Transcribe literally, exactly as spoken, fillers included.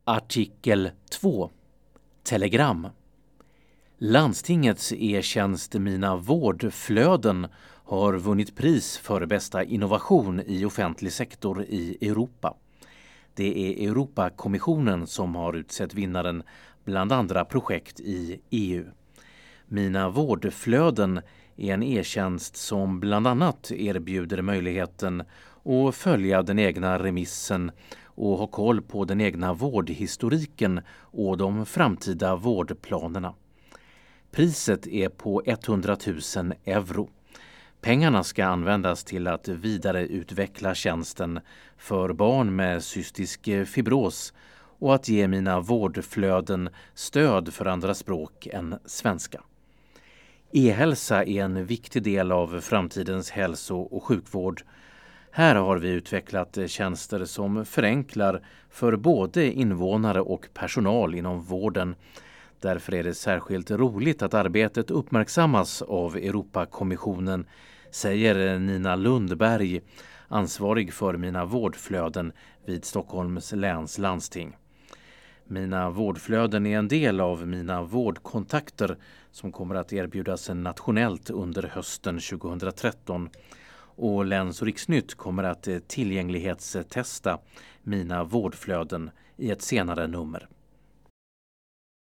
Artikel två. Telegram. Landstingets e-tjänst Mina vårdflöden har vunnit pris för bästa innovation i offentlig sektor i Europa. Det är Europakommissionen som har utsett vinnaren bland andra projekt i E U. Mina vårdflöden är en e-tjänst som bland annat erbjuder möjligheten att följa den egna remissen och ha koll på den egna vårdhistoriken och de framtida vårdplanerna. Priset är på hundratusen euro. Pengarna ska användas till att vidareutveckla tjänsten för barn med cystisk fibros och att ge Mina vårdflöden stöd för andra språk än svenska. E-hälsa är en viktig del av framtidens hälso- och sjukvård. Här har vi utvecklat tjänster som förenklar för både invånare och personal inom vården. Därför är det särskilt roligt att arbetet uppmärksammas av Europakommissionen, säger Nina Lundberg, ansvarig för Mina vårdflöden vid Stockholms läns landsting. Mina vårdflöden är en del av Mina vårdkontakter som kommer att erbjudas nationellt under hösten tjugohundratretton. Och Läns- och Riksnytt kommer att tillgänglighetstesta Mina vårdflöden i ett senare nummer.